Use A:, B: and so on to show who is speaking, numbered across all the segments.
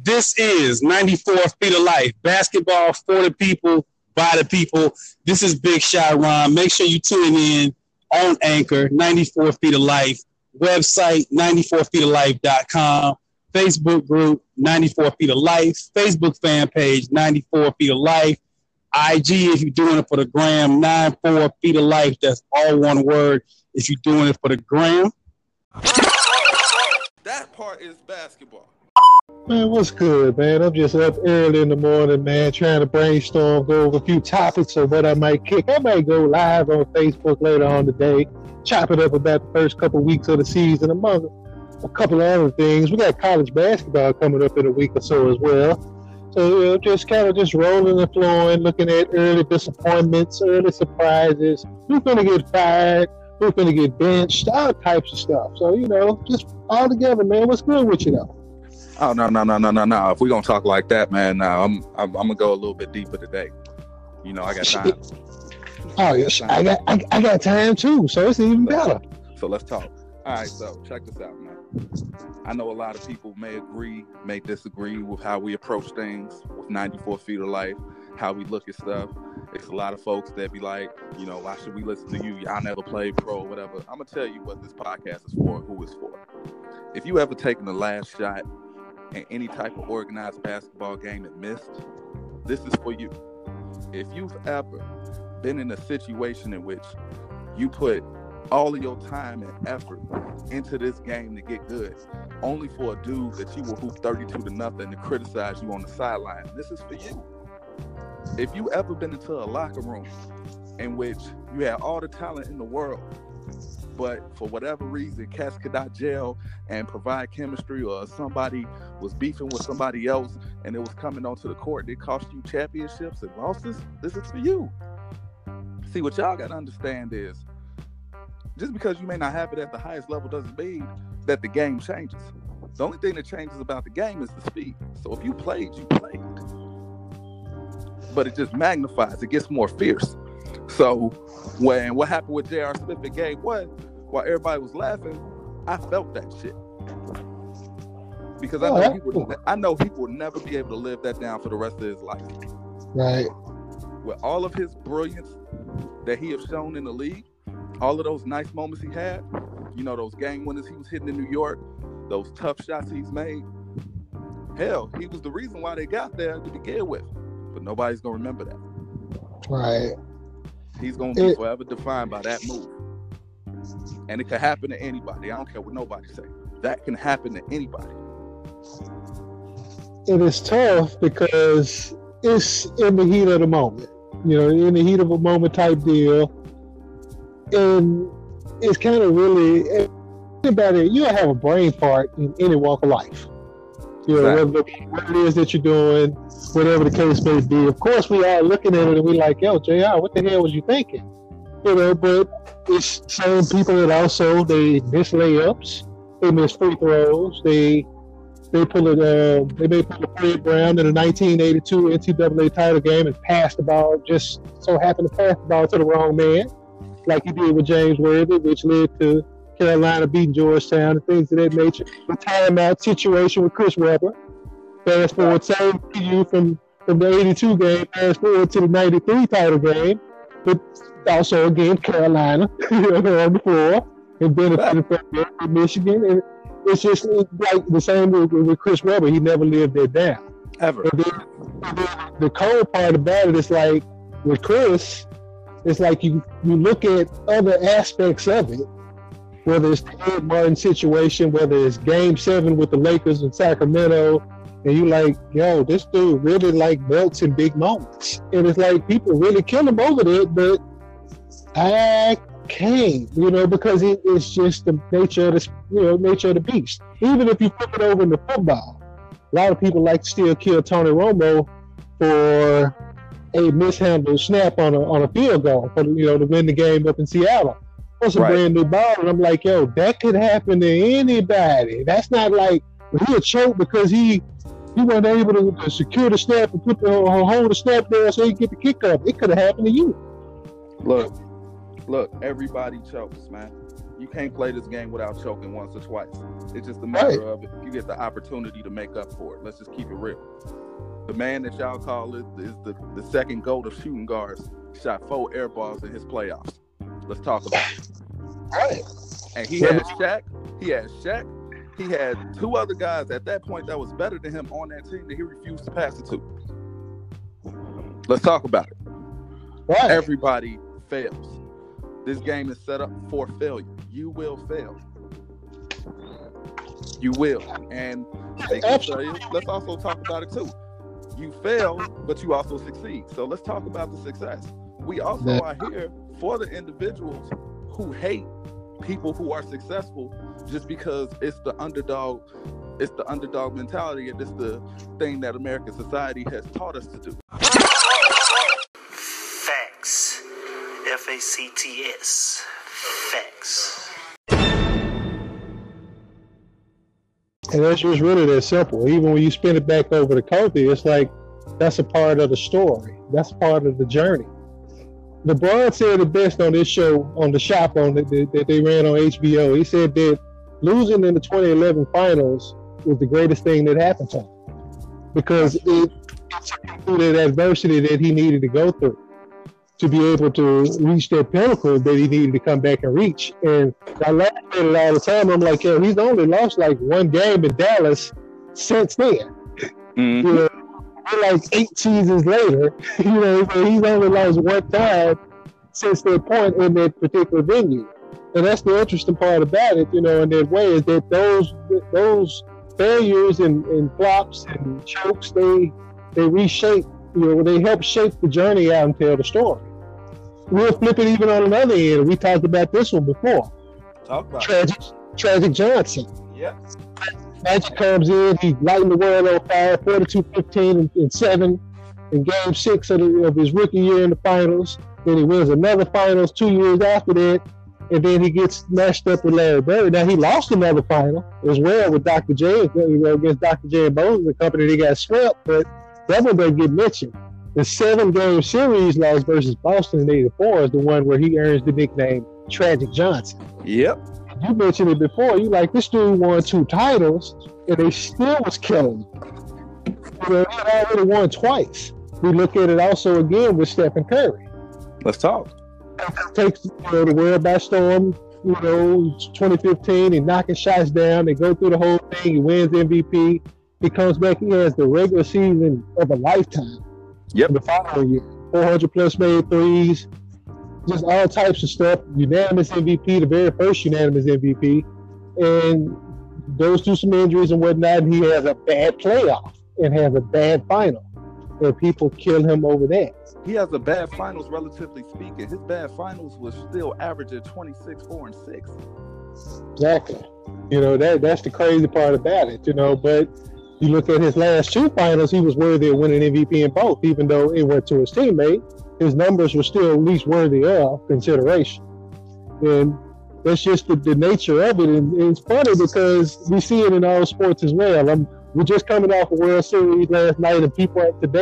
A: This is 94 Feet of Life. Basketball for the people, by the people. This is Big Shot Ron. Make sure you tune in on Anchor, 94 Feet of Life. Website, 94feetoflife.com. Facebook group, 94 Feet of Life. Facebook fan page, 94 Feet of Life. IG, if you're doing it for the gram, 94 Feet of Life. That's all one word if you're doing it for the gram.
B: That part is basketball.
C: Man, what's good, man? I'm just up early in the morning, man, trying to brainstorm, go over a few topics of what I might kick. I might go live on Facebook later on today, chop it up about the first couple weeks of the season, among a couple of other things. We got college basketball coming up in a week or so as well. So, just kind of just rolling and flowing, looking at early disappointments, early surprises, who's going to get fired, who's going to get benched, all types of stuff. So, just all together, man. What's good with you, though?
B: Oh, no. If we're going to talk like that, man, I'm going to go a little bit deeper today. I got time.
C: Oh, yes, I got time, too, so it's even better.
B: So let's talk. All right, so check this out, man. I know a lot of people may agree, may disagree with how we approach things with 94 Feet of Life, how we look at stuff. It's a lot of folks that be like, why should we listen to you? Y'all never played pro, whatever. I'm going to tell you what this podcast is for and who it's for. If you ever taken the last shot in any type of organized basketball game and missed, this is for you. If you've ever been in a situation in which you put all of your time and effort into this game to get good, only for a dude that you will hoop 32-0 to criticize you on the sideline, this is for you. If you ever been into a locker room in which you had all the talent in the world, but for whatever reason, cats could not gel and provide chemistry, or somebody was beefing with somebody else and it was coming onto the court, it cost you championships and losses, this is for you. See, what y'all got to understand is, just because you may not have it at the highest level doesn't mean that the game changes. The only thing that changes about the game is the speed. So if you played, you played. But it just magnifies, it gets more fierce. So when what happened with J.R. Smith in game 1, while everybody was laughing, I felt that shit. Because I know he will never be able to live that down for the rest of his life.
C: Right.
B: With all of his brilliance that he has shown in the league, all of those nice moments he had, those game winners he was hitting in New York, those tough shots he's made, hell, he was the reason why they got there to begin with. But nobody's going to remember that.
C: Right.
B: He's going to be forever defined by that move. And it can happen to anybody. I don't care what nobody say. That can happen to anybody.
C: It is tough because it's in the heat of the moment. In the heat of a moment type deal. And it's kind of really, anybody, you have a brain part in any walk of life. Exactly. What it is that you're doing, whatever the case may be. Of course, we are looking at it and we like, yo, JR, what the hell was you thinking? But it's some people that also, they miss layups, they miss free throws, they may pull a Fred Brown in a 1982 NCAA title game and pass the ball, just so happened to pass the ball to the wrong man, like he did with James Worthy, which led to Carolina beating Georgetown and things of that nature. The timeout situation with Chris Webber. Fast forward, same to you from the 82 game, fast forward to the 93 title game, but also again Carolina on the floor and benefited from Michigan. And it's just like the same with Chris Webber. He never lived that down.
B: Ever.
C: And then the cold part about it is like with Chris, it's like you look at other aspects of it, whether it's the Ed Martin situation, whether it's Game 7 with the Lakers in Sacramento, and you like, yo, this dude really melts in big moments. And it's like people really kill him over it, but I can't, because it's just the nature of the beast. Even if you flip it over into football, a lot of people like to still kill Tony Romo for a mishandled snap on a field goal to win the game up in Seattle. That's a brand new ball, and I'm like, yo, that could happen to anybody. That's not like he a choke because he wasn't able to secure the snap and hold the snap there so he could get the kick up. It could have happened to you.
B: Look, everybody chokes, man. You can't play this game without choking once or twice. It's just a matter of if you get the opportunity to make up for it. Let's just keep it real. The man that y'all call is the second GOAT of shooting guards. Shot 4 air balls in his playoffs. Let's talk about it.
C: Right.
B: And he had Shaq. He had 2 other guys at that point that was better than him on that team that he refused to pass it to. Let's talk about it.
C: Right.
B: Everybody fails. This game is set up for failure. You will fail. You will. And they can tell you, let's also talk about it too. You fail, but you also succeed. So let's talk about the success. We also are here for the individuals who hate people who are successful just because it's the underdog mentality, and it's the thing that American society has taught us to do.
D: Facts. F-A-C-T-S. Facts.
C: And that's just really that simple. Even when you spin it back over to Kobe, it's like that's a part of the story. That's part of the journey. LeBron said it best on this show, on the shop on that they ran on HBO. He said that losing in the 2011 finals was the greatest thing that happened to him because it through that adversity that he needed to go through to be able to reach that pinnacle that he needed to come back and reach. And I laugh at it all the time. I'm like, yo, he's only lost like 1 game in Dallas since then.
B: Mm-hmm.
C: You know, like 8 seasons later, you know, he's only lost 1 time since that point in that particular venue. And that's the interesting part about it, you know, in that way, is that those failures and flops and chokes, they reshape, you know, they help shape the journey out and tell the story. We'll flip it even on another end. We talked about this one before.
B: Talk about
C: Tragic Johnson.
B: Yep.
C: Magic comes in, he lighting the world on fire, 42-15 and 7 in Game 6 of his rookie year in the finals. Then he wins another finals 2 years after that, and then he gets matched up with Larry Bird. Now he lost another final as well with Dr. J, you know, against Dr. J and Bones, the company that got swept, but that one doesn't get mentioned. The 7-game series loss versus Boston in '84 is the one where he earns the nickname Tragic Johnson.
B: Yep.
C: You mentioned it before. You like, this dude won 2 titles and they still was killing him. You know, he had already won twice. We look at it also again with Stephen Curry.
B: Let's talk.
C: Takes the world by storm. You know, 2015, and knocking shots down. They go through the whole thing. He wins MVP. He comes back. He has the regular season of a lifetime.
B: Yep.
C: The following year, 400 plus made threes, just all types of stuff. Unanimous MVP, the very first unanimous MVP, and goes through some injuries and whatnot. And he has a bad playoff and has a bad final, and people kill him over that.
B: He has a bad finals, relatively speaking. His bad finals was still averaging 26, 4, and 6.
C: Exactly. You know, that's the crazy part about it. You know, but you look at his last 2 finals, he was worthy of winning MVP in both, even though it went to his teammate. His numbers were still at least worthy of consideration. And that's just the nature of it. And it's funny because we see it in all sports as well. We're just coming off a World Series last night, and people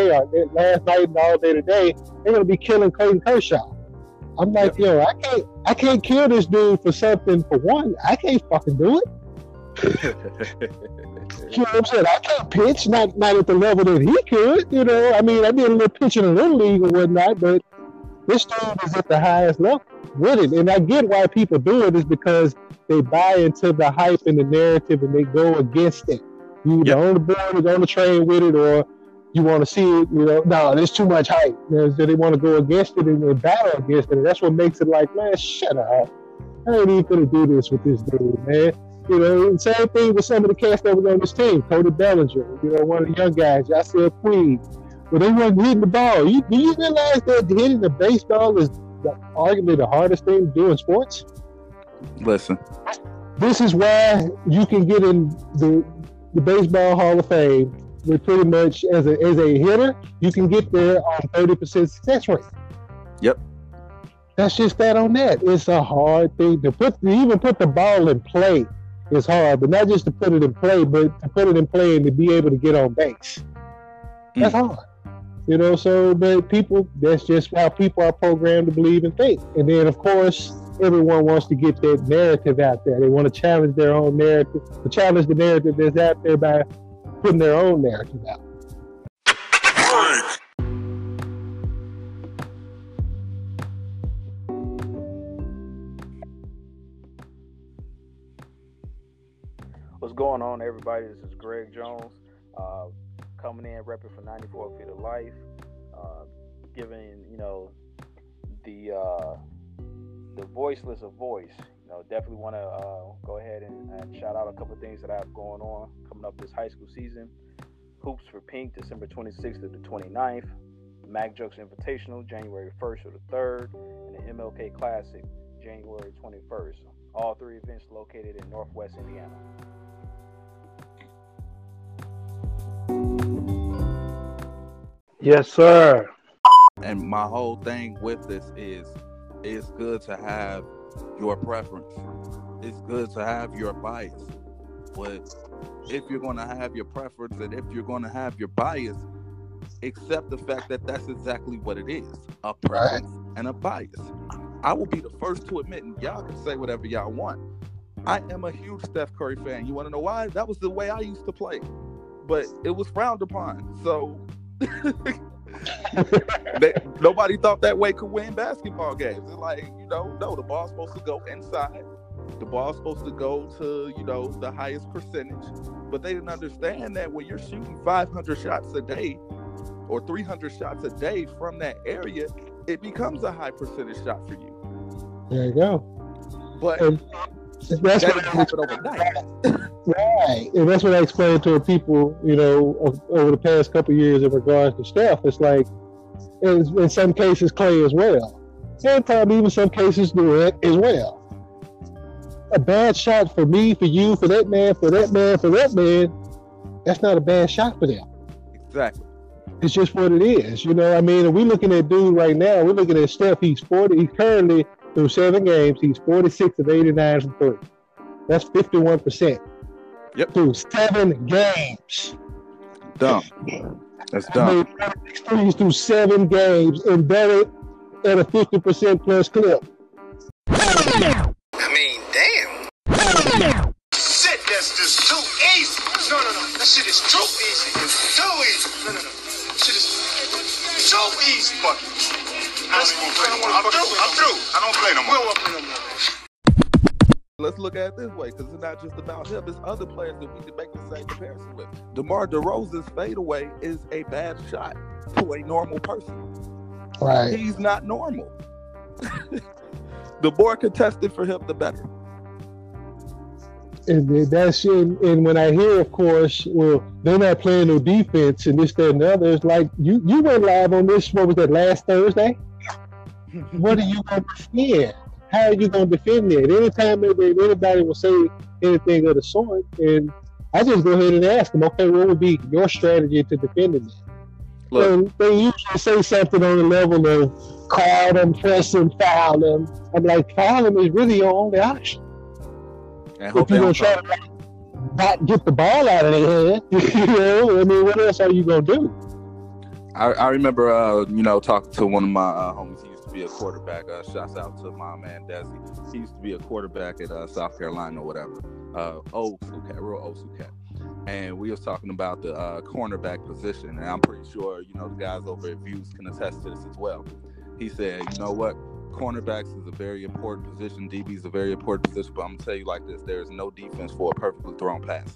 C: last night and all day today, they're going to be killing Clayton Kershaw. I'm like, yo, I can't kill this dude for something. For one, I can't fucking do it. You know what I'm saying? I can't pitch, not at the level that he could. You know, I mean, I did a little pitching in the little league or whatnot, but this dude is at the highest level with it. And I get why people do it, is because they buy into the hype and the narrative, and they go against it. You either on the board or on the train with it, or you want to see it. You know, no, there's too much hype. So they want to go against it and battle against it, and that's what makes it like, man, shut up. I ain't even gonna do this with this dude, man. You know, same thing with some of the cast that was on this team. Cody Bellinger, you know, one of the young guys, Yasiel Puig. Well, they weren't hitting the ball. Do you realize that hitting the baseball is arguably the hardest thing to do in sports?
B: Listen.
C: This is why you can get in the Baseball Hall of Fame with pretty much as a hitter, you can get there on 30% success rate.
B: Yep.
C: That's just that on that. It's a hard thing to even put the ball in play. It's hard, but not just to put it in play, but to put it in play and to be able to get on base. That's hard. You know, so, but people, that's just how people are programmed to believe and think. And then, of course, everyone wants to get that narrative out there. They want to challenge their own narrative, to challenge the narrative that's out there by putting their own narrative out.
E: What's going on, everybody? This is Greg Jones, coming in, repping for 94 Feet of Life, giving, the voiceless a voice. Definitely want to go ahead and shout out a couple of things that I have going on coming up this high school season. Hoops for Pink, December 26th to the 29th. Mac Jokes Invitational, January 1st to the 3rd. And the MLK Classic, January 21st. All three events located in Northwest Indiana.
C: Yes, sir.
B: And my whole thing with this is, it's good to have your preference. It's good to have your bias. But if you're going to have your preference and if you're going to have your bias, accept the fact that that's exactly what it is, a preference and a bias. I will be the first to admit, and y'all can say whatever y'all want, I am a huge Steph Curry fan. You want to know why? That was the way I used to play. But it was frowned upon. So nobody thought that way could win basketball games. It's like, no, the ball's supposed to go inside. The ball's supposed to go to, the highest percentage. But they didn't understand that when you're shooting 500 shots a day or 300 shots a day from that area, it becomes a high percentage shot for you.
C: There you go.
B: But
C: that's
B: that
C: what
B: didn't happen overnight.
C: Right. And that's what I explained to people, over the past couple of years in regards to Steph. It's like, in some cases, Clay as well. And probably even some cases, Durant as well. A bad shot for me, for you, for that man, that's not a bad shot for them.
B: Exactly.
C: It's just what it is. And we're looking at dude right now. We're looking at Steph. He's 40. He's currently through 7 games. He's 46 of 89 from 3. That's 51%.
B: Yep.
C: Through 7 games.
B: Dumb. That's dumb.
C: Threes through 7 games and better at a 50% plus clip.
D: Damn. Shit, that's just too easy. No. That shit is too easy. It's too easy. No. Shit is too easy, fucking. I'm through. I don't play no more. We don't play no more.
B: Let's look at it this way, because it's not just about him. It's other players that we can make the same comparison with. DeMar DeRozan's fadeaway is a bad shot to a normal person.
C: Right.
B: He's not normal. The more contested for him, the better.
C: And that's shit. And when I hear, of course, well, they're not playing no defense and this, that, and the other, it's like, you went live on this, what was that, last Thursday? What are you going to defend? How are you going to defend it? Anytime anybody will say anything of the sort, and I just go ahead and ask them, okay, what would be your strategy to defending that?
B: Look,
C: and they usually say something on the level of call them, press them, foul them. I'm like, foul them is really your only option. If you're going to try to not get the ball out of their hand, what else are you going to do?
B: I remember, talking to one of my homies. He used to be a quarterback. Shouts out to my man, Desi. He used to be a quarterback at South Carolina or whatever. Real old school cat. And we was talking about the cornerback position. And I'm pretty sure, the guys over at Views can attest to this as well. He said, you know what? Cornerbacks is a very important position. DB is a very important position. But I'm going to tell you like this. There is no defense for a perfectly thrown pass.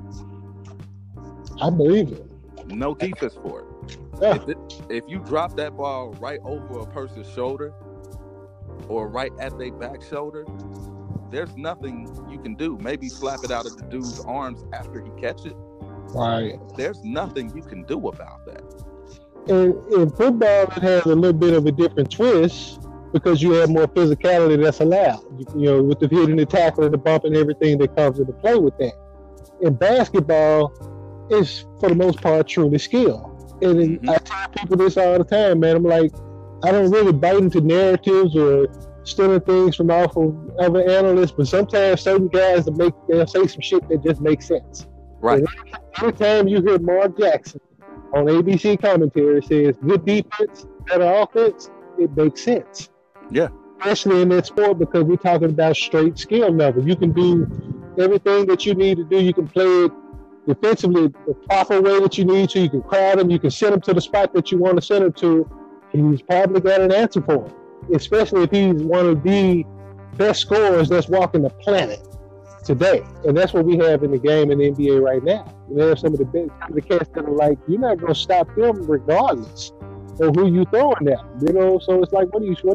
C: I believe it.
B: No defense for it.
C: Yeah.
B: If you drop that ball right over a person's shoulder or right at their back shoulder, there's nothing you can do. Maybe slap it out of the dude's arms after he catch it.
C: Right.
B: There's nothing you can do about that.
C: And in football, it has a little bit of a different twist because you have more physicality that's allowed. With the hitting, the tackle, the bump, and everything that comes into play with that. In basketball, it's for the most part truly skill. And I tell people this all the time, man. I'm like, I don't really bite into narratives or stealing things from off of other analysts, but sometimes certain guys they'll say some shit that just makes sense.
B: Right.
C: Every time you hear Mark Jackson on ABC commentary says good defense, better offense, it makes sense.
B: Yeah.
C: especially in that sport, because we're talking about straight skill level. You can do everything that you need to do. You can play it defensively the proper way that you need to. You can crowd him. You can send him to the spot that you want to send him to. He's probably got an answer for him, especially if he's one of the best scorers that's walking the planet today. And that's what we have in the game in the NBA right now. We have some of the cats that are like, you're not going to stop them regardless of who you throwing at. So it's like,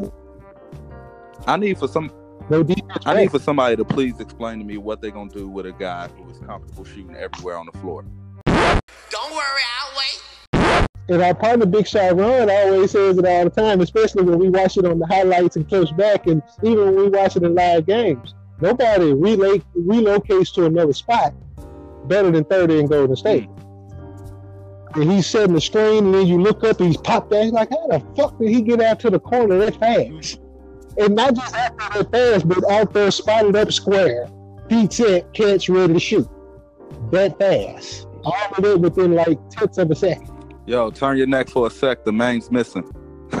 B: I need for somebody to please explain to me what they're going to do with a guy who is comfortable shooting everywhere on the floor.
D: Don't worry, I'll wait.
C: And our partner, Big Shot Ron, always says it all the time, especially when we watch it on the highlights and close back, and even when we watch it in live games. Nobody relocates to another spot better than 30 in Golden State. And he's setting the screen, and then you look up and he's popped out. He's like, how the fuck did he get out to the corner that fast? And not just out there that fast, but out there spotted up square, feet set, catch, ready to shoot. That fast. All of it within like tenths of a second.
B: Yo, turn your neck for a sec. The main's missing.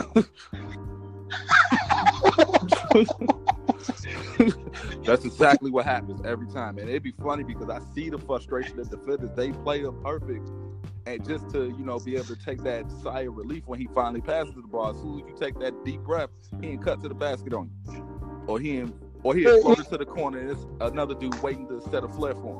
B: That's exactly what happens every time. And it'd be funny because I see the frustration of defenders. They play them perfect. And just to, be able to take that sigh of relief when he finally passes the ball, as soon as you take that deep breath, he ain't cut to the basket on you. Or he ain't floated to the corner and it's another dude waiting to set a flare for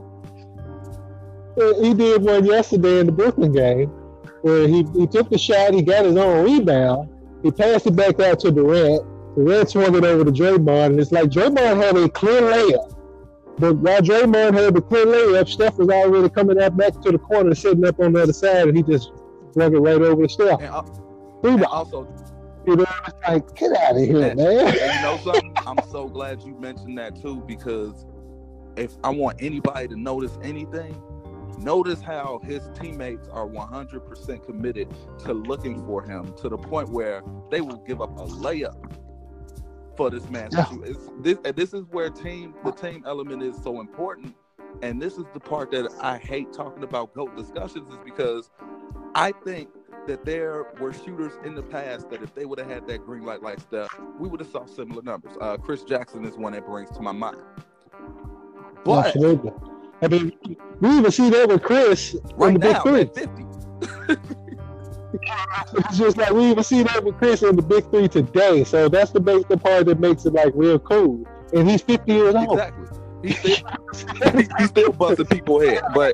B: him.
C: He did one yesterday in the Brooklyn game where he took the shot, he got his own rebound, he passed it back out to Durant. Durant swung it over to Draymond, and it's like Draymond had a clear layup. But while Draymond had the clear layup, Steph was already coming out back to the corner, sitting up on the other side, and he just flung it right over to Steph.
B: And also,
C: it's like, get out of here, man.
B: And you know something? I'm so glad you mentioned that too, because if I want anybody to notice anything, notice how his teammates are 100% committed to looking for him to the point where they will give up a layup for this man. Yeah. This is where the team element is so important. And this is the part that I hate talking about GOAT discussions, is because I think that there were shooters in the past that if they would have had that green light like Steph, we would have saw similar numbers. Chris Jackson is one that brings to my mind. But,
C: absolutely. I mean, we even see that with Chris
B: right
C: in the
B: now,
C: Big Three.
B: At 50.
C: It's just like we even see that with Chris in the Big Three today. So that's the part that makes it like real cool. And he's 50 years old.
B: Exactly. He's still busting people's head. But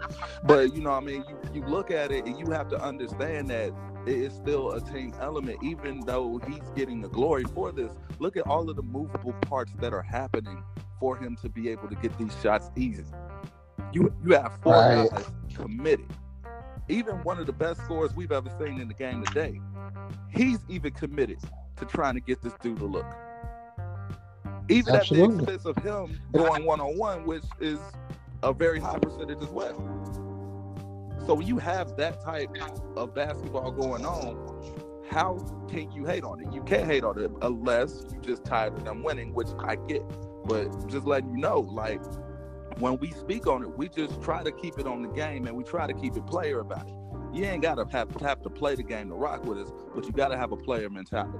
B: you look at it and you have to understand that it is still a team element, even though he's getting the glory for this. Look at all of the movable parts that are happening for him to be able to get these shots easy. You have four guys committed. Even one of the best scorers we've ever seen in the game today, he's even committed to trying to get this dude to look. Even
C: absolutely.
B: At the expense of him going one-on-one, which is a very high percentage as well. So when you have that type of basketball going on, how can you hate on it? You can't hate on it unless you just tired of them winning, which I get. But just letting you know, like, when we speak on it, we just try to keep it on the game and we try to keep it player about it. You ain't got to have to play the game to rock with us, but you got to have a player mentality.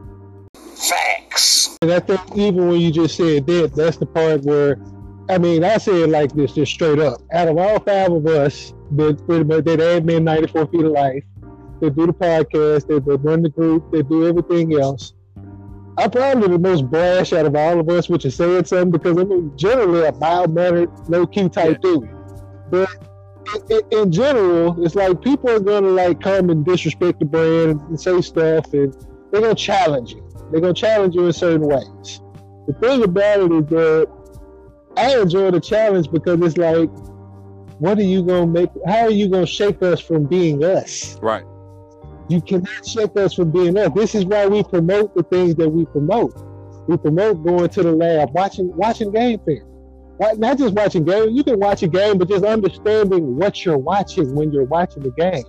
D: Facts.
C: And I think even when you just said that, that's the part where, I mean, I say it like this, just straight up. Out of all five of us that admin 94 Feet of Life, they do the podcast, they run the group, they do everything else, I'm probably the most brash out of all of us, which is saying something, because I'm generally a mild-mannered, low-key type dude. But in general, it's like people are going to like come and disrespect the brand and say stuff, and they're going to challenge you. They're going to challenge you in certain ways. The thing about it is that I enjoy the challenge because it's like, what are you going to make? How are you going to shake us from being us?
B: Right.
C: You cannot shake us from being us. This is why we promote the things that we promote. We promote going to the lab, watching game film. Not just watching game. You can watch a game, but just understanding what you're watching when you're watching the game.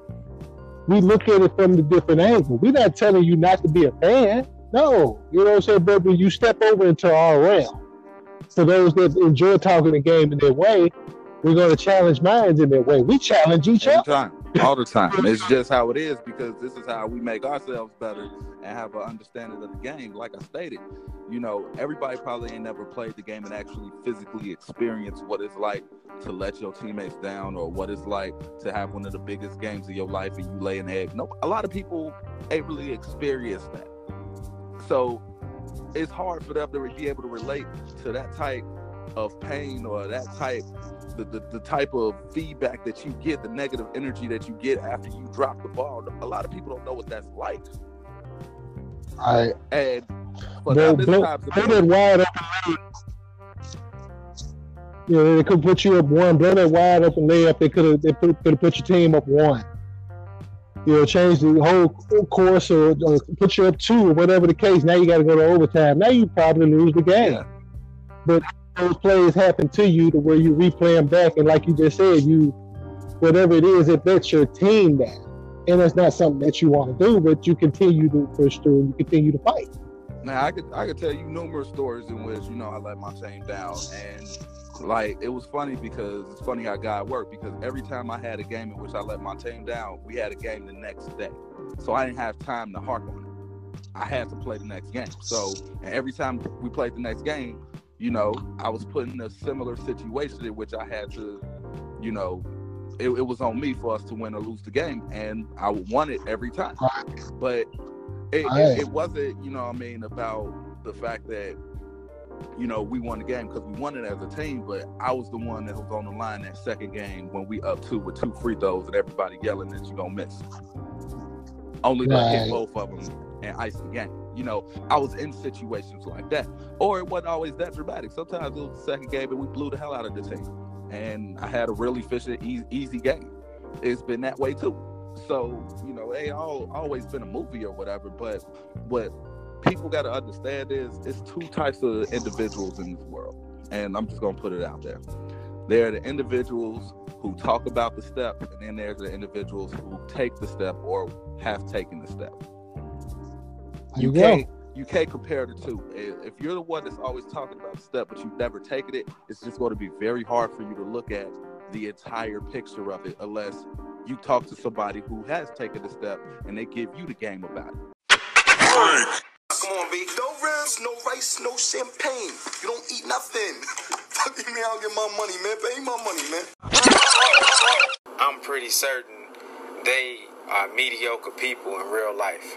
C: We look at it from the different angle. We're not telling you not to be a fan. No. You know what I'm saying? But when you step over into our realm, for those that enjoy talking the game in their way, we're going to challenge minds in their way. We challenge each other.
B: All the time. It's just how it is, because this is how we make ourselves better and have an understanding of the game. Like I stated, You know, everybody probably ain't never played the game and actually physically experienced what it's like to let your teammates down, or what it's like to have one of the biggest games of your life and you lay an egg. No, a lot of people ain't really experienced that. So it's hard for them to be able to relate to that type of pain, or that type, the type of feedback that you get, the negative energy that you get after you drop the ball. A lot of people don't know what that's like. And for
C: blow that wide open. You know, they could put you up one, blow that wide open layup. They could have put your team up one. You know, change the whole course, or put you up two, or whatever the case. Now you got to go to overtime. Now you probably lose the game. Yeah. But those plays happen to you to where you replay them back, and like you just said, whatever it is, it lets your team down. And that's not something that you want to do, but you continue to push through and you continue to fight.
B: Now, I could tell you numerous stories in which, you know, I let my team down. And, like, it was funny because it's funny how God worked, because every time I had a game in which I let my team down, we had a game the next day. So I didn't have time to harp on it. I had to play the next game. So, and every time we played the next game, you know, I was put in a similar situation in which I had to, you know, it was on me for us to win or lose the game, and I won it every time. But it wasn't, you know what I mean, about the fact that, you know, we won the game because we won it as a team, but I was the one that was on the line that second game when we up 2 with 2 free throws and everybody yelling that you're going to miss. Only to hit both of them and ice the game. You know, I was in situations like that. Or it wasn't always that dramatic. Sometimes it was the second game and we blew the hell out of the team. And I had a really efficient, easy game. It's been that way too. So, you know, it ain't always been a movie or whatever, but what people got to understand is it's 2 types of individuals in this world. And I'm just going to put it out there. There are the individuals who talk about the step, and then there's the individuals who take the step or have taken the step. You can't compare the two. If you're the one that's always talking about the step, but you've never taken it, it's just going to be very hard for you to look at the entire picture of it unless you talk to somebody who has taken the step and they give you the game about it.
D: Come on, B. No ribs, no rice, no champagne. You don't eat nothing. Fuck you, man. I'll get my money, man. Pay my money, man.
F: I'm pretty certain they are mediocre people in real life.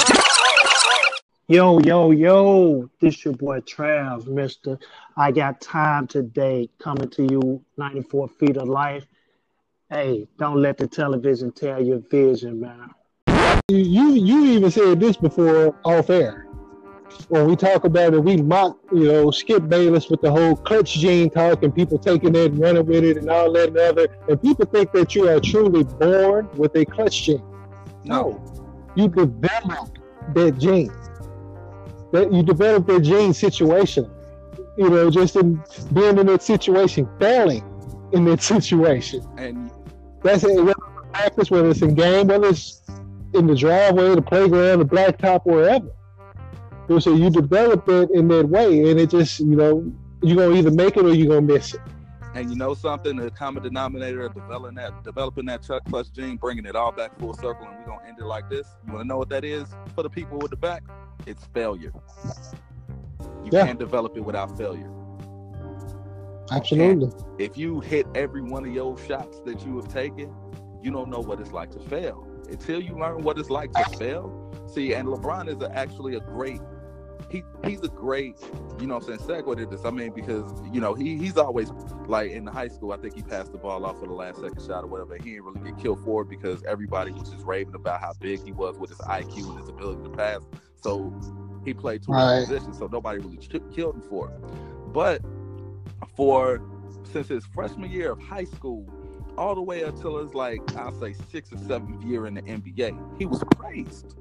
G: Yo, this your boy Trav, Mr. I Got Time Today, coming to you, 94 Feet of Life. Hey, don't let the television tell your vision, man.
C: You even said this before off air. When we talk about it, we mock, you know, Skip Bayless with the whole clutch gene talk and people taking it and running with it and all that and other. And people think that you are truly born with a clutch gene. No. You develop that gene. That you develop that gene situation. You know, just in being in that situation, failing in that situation.
B: And
C: that's it, whether it's practice, whether it's in game, whether it's in the driveway, the playground, the blacktop, wherever. So you develop it in that way, and it just, you know, you're going to either make it or you're going to miss it.
B: And you know something, the common denominator of developing that clutch gene, bringing it all back full circle, and we're going to end it like this. You want to know what that is for the people with the back? It's failure. You can't develop it without failure.
C: Absolutely.
B: And if you hit every one of your shots that you have taken, you don't know what it's like to fail. Until you learn what it's like to fail. See, and LeBron is actually a great, he's a great, you know what I'm saying, segue to this. I mean, because, you know, he's always, like, in the high school, I think he passed the ball off for the last second shot or whatever. He didn't really get killed for it because everybody was just raving about how big he was with his IQ and his ability to pass. So he played to his position, so nobody really killed him for it. But since his freshman year of high school, all the way until his, like, I'll say 6th or 7th year in the NBA, he was praised.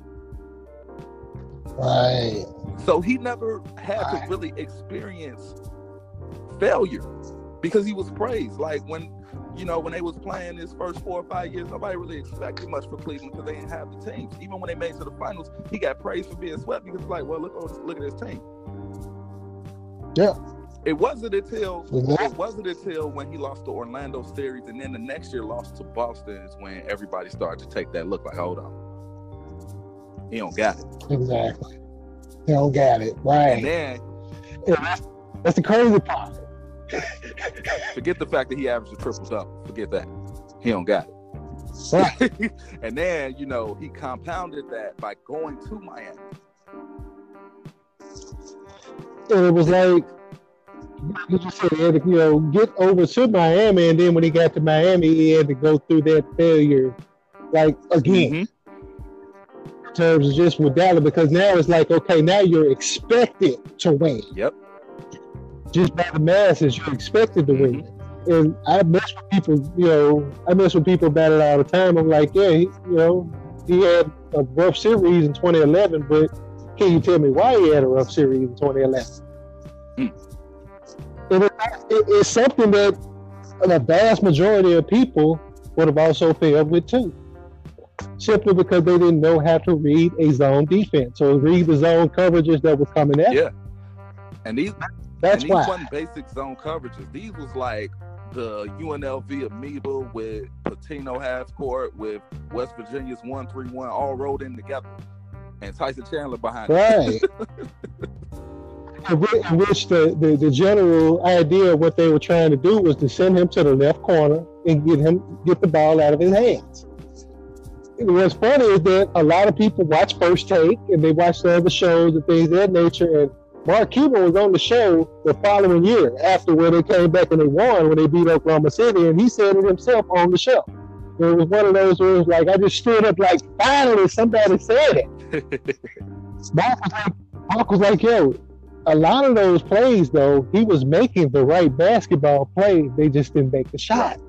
C: Right.
B: So he never had to really experience failure because he was praised. Like when they was playing his first 4 or 5 years, nobody really expected much for Cleveland because they didn't have the teams. Even when they made it to the finals, he got praised for being swept because it's like, well, look at his team.
C: Yeah.
B: It wasn't until when he lost the Orlando series and then the next year lost to Boston is when everybody started to take that look like, hold on. He don't got it.
C: Exactly. He don't got it. Right.
B: And then
C: that's the crazy part.
B: forget the fact that he averaged a triple-double. Forget that. He don't got it.
C: Right.
B: And then, you know, he compounded that by going to Miami.
C: And it was like, you just said, he had to, you know, get over to Miami, and then when he got to Miami, he had to go through that failure, like, again. In terms of just with Dallas, because now it's like, okay, now you're expected to win.
B: Yep.
C: Just by the masses, you're expected to win. And I mess with people, you know, about it all the time. I'm like, yeah, he had a rough series in 2011, but can you tell me why he had a rough series in 2011? And it's something that the vast majority of people would have also failed with too. Simply because they didn't know how to read a zone defense or read the zone coverages that were coming at them.
B: And these wasn't basic zone coverages. These was like the UNLV amoeba with Patino half court with West Virginia's 1-3-1 all rolled in together, and Tyson Chandler behind
C: it. In which the general idea of what they were trying to do was to send him to the left corner and get the ball out of his hands. And what's funny is that a lot of people watch First Take and they watch the other shows and things of that nature, and Mark Cuban was on the show the following year after when they came back and they won when they beat Oklahoma City, and he said it himself on the show. And it was one of those where it was like, I just stood up like, finally somebody said it. Mark was like, yo, a lot of those plays though, he was making the right basketball play, they just didn't make the shot.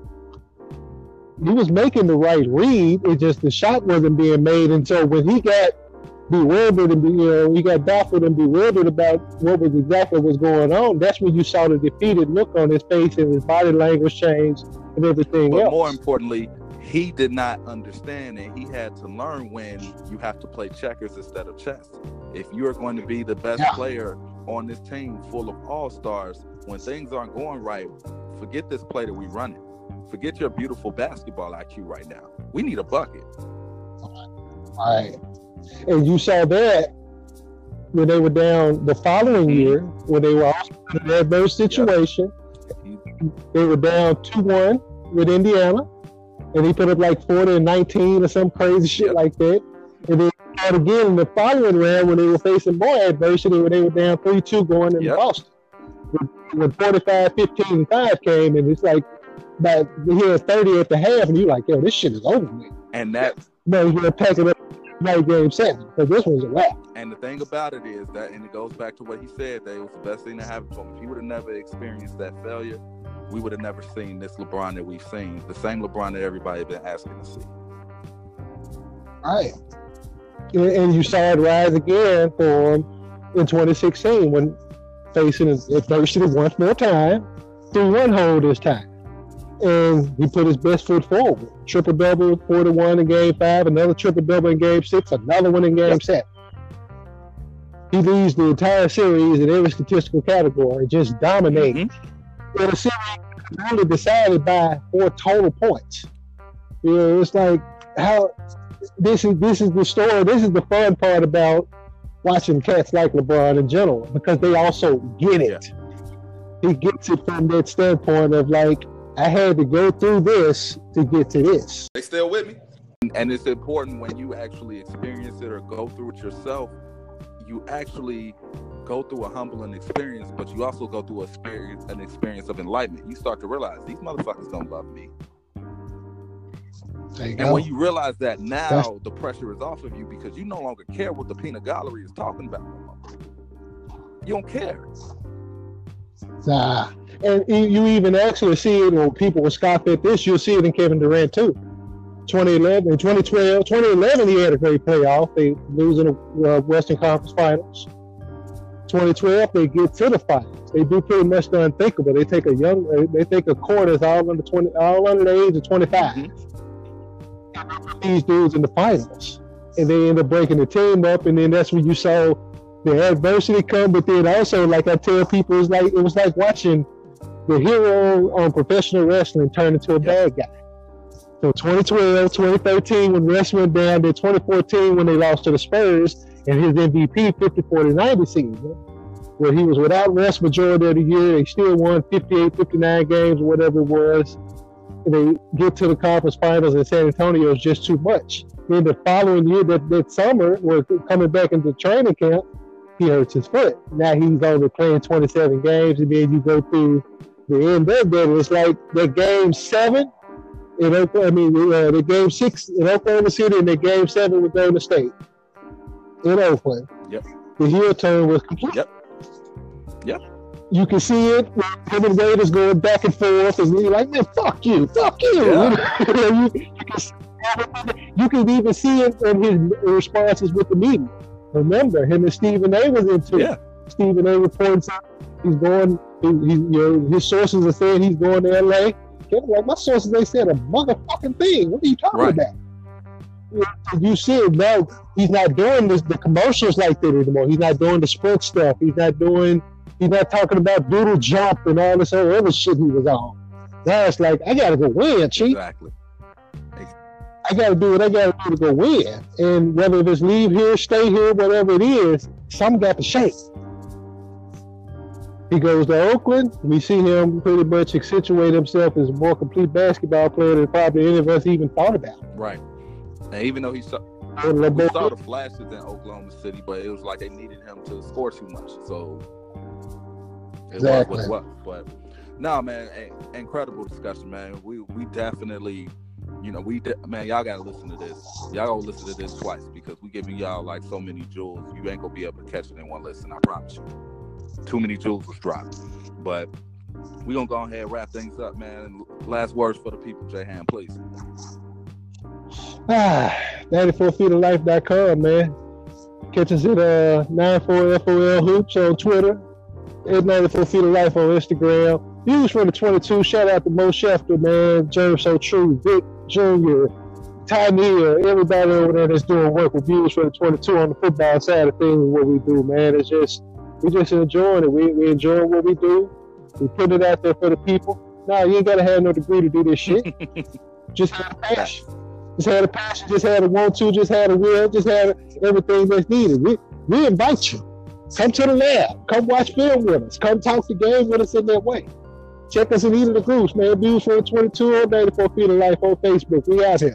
C: He was making the right read, it's just the shot wasn't being made. And so when he got bewildered and he got baffled and bewildered about what was exactly was going on, that's when you saw the defeated look on his face and his body language change and everything else.
B: But more importantly, he did not understand, and he had to learn when you have to play checkers instead of chess. If you're going to be the best player on this team full of all-stars, when things aren't going right, forget this play that we running. Forget your beautiful basketball IQ right now. We need a bucket.
C: All right. And you saw that when they were down the following year, when they were also in an adverse situation. They were down 2-1 with Indiana, and he put up like 40 and 19 or some crazy shit like that. And then again in the following round when they were facing more adversity, when they were down 3-2 going into Boston. When 45, 15, and 5 came, and it's like, but he had 30 at the half, and you're like, yo, this shit is over with.
B: And that,
C: no, he's gonna pack it up right game 7, because this one's a wrap.
B: And the thing about it is that, and it goes back to what he said, that it was the best thing to happen to him. If he would have never experienced that failure, we would have never seen this LeBron that we've seen, the same LeBron that everybody been asking to see.
C: Right. And you saw it rise again for him in 2016 when facing adversity once more time, 3-1 hole this time. And he put his best foot forward. Triple-double, 41 in Game 5, another triple-double in Game 6, another one in Game 7. He leads the entire series in every statistical category, just dominating. In a series only decided by 4 total points. You know, it's like how this is the story. This is the fun part about watching cats like LeBron in general, because they also get it. He gets it from that standpoint of like, I had to go through this to get to this.
B: They still with me? And it's important when you actually experience it or go through it yourself, you actually go through a humbling experience, but you also go through an experience of enlightenment. You start to realize these motherfuckers don't love me. And when you realize that, now the pressure is off of you, because you no longer care what the peanut gallery is talking about. You don't care.
C: Nah. And you even actually see it when people will scoff at this. You'll see it in Kevin Durant too. 2011, 2012, 2011, he had a great playoff. They lose in the Western Conference Finals. 2012, they get to the finals. They do pretty much the unthinkable. They take a core that's all under the age of 25. These dudes in the finals, and they end up breaking the team up. And then that's when you saw the adversity come. But then also, like I tell people, it was like watching the hero on professional wrestling turn into a bad guy. So 2012, 2013 when West went down, then 2014 when they lost to the Spurs, and his MVP 50-40-90 season, where he was without rest majority of the year. They still won 58, 59 games, or whatever it was. And they get to the conference finals, and San Antonio is just too much. Then the following year, that summer, was coming back into training camp, he hurts his foot. Now he's only playing 27 games, and then you go through the end of that. It's like that game 7 in Oklahoma, the game 6 in Oklahoma City, and the game 7 with Golden State in Oakland.
B: Yep.
C: The heel turn was complete.
B: Yep.
C: You can see it. Him and Raiders going back and forth, and you're like, man, fuck you.
B: Yeah.
C: You can even see it in his responses with the media. Remember, him and Stephen A. was into it. Stephen A. reports he's going. His sources are saying he's going to LA. Like, my sources, they said a motherfucking thing. What are you talking about? You see it now. He's not doing the commercials like that anymore. He's not doing the sprint stuff. He's not talking about doodle jump and all this other shit he was on. Now it's like, I gotta go win, Chief.
B: Exactly.
C: I gotta do what I gotta do to go win. And whether it's leave here, stay here, whatever it is, some got to shake. He goes to Oakland. We see him pretty much accentuate himself as a more complete basketball player than probably any of us even thought about.
B: Right. And even though we saw the flashes in Oklahoma City, but it was like they needed him to score too much. So it was what it was. But no, man, incredible discussion, man. We definitely, man, y'all gotta listen to this. Y'all gotta listen to this twice, because we giving y'all like so many jewels. You ain't gonna be able to catch it in one listen, I promise you. Too many jewels was dropped. But we gonna go ahead and wrap things up, man. Last words for the people, J-Ham, please.
C: 94feetoflife.com, man. Catch us at 94FOL Hoops on Twitter, at 94feetoflife on Instagram. Views for the 22. Shout out to Mo Schefter, man. James So True, Vic Jr., Tynea, everybody over there that's doing work with Views for the 22 on the football side of things. What we do, man. It's just, we just enjoying it. We enjoy what we do. We put it out there for the people. Nah, you ain't gotta have no degree to do this shit. Just have a passion. Just had a passion, just had a want-to, just had a will, just had everything that's needed. We invite you. Come to the lab. Come watch film with us. Come talk the game with us in that way. Check us in either of the groups, man. Views for the 22 on 94 Feet of Life on Facebook. We out here.